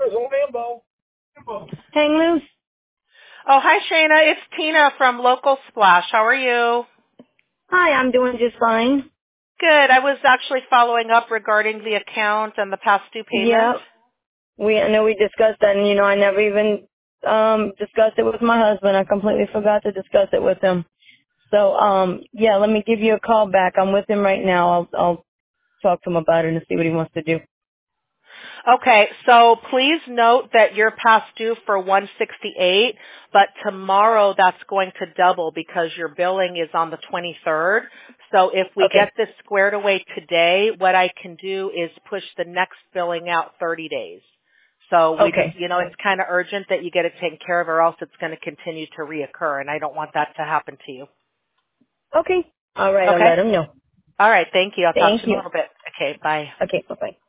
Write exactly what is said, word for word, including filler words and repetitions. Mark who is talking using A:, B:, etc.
A: Hang loose.
B: Oh, hi, Shayna. It's Tina from Local Splash. How are you?
A: Hi, I'm doing just fine.
B: Good. I was actually following up regarding the account and the past due payment.
A: Yeah, we I know we discussed that, and you know I never even um discussed it with my husband. I completely forgot to discuss it with him. So um yeah, let me give you a call back. I'm with him right now. I'll I'll talk to him about it and see what he wants to do.
B: Okay, so please note that you're past due for one sixty-eight, but tomorrow that's going to double because your billing is on the twenty-third. So if we
A: Okay.
B: get this squared away today, what I can do is push the next billing out thirty days. So we just,
A: Okay.
B: you know, it's kind of urgent that you get it taken care of or else it's going to continue to reoccur, and I don't want that to happen to you.
A: Okay. All right. I'll
B: Okay?
A: let him know.
B: All right, thank you. I'll talk to
A: Thank
B: you in a
A: you.
B: little bit. Okay, bye.
A: Okay. Bye bye.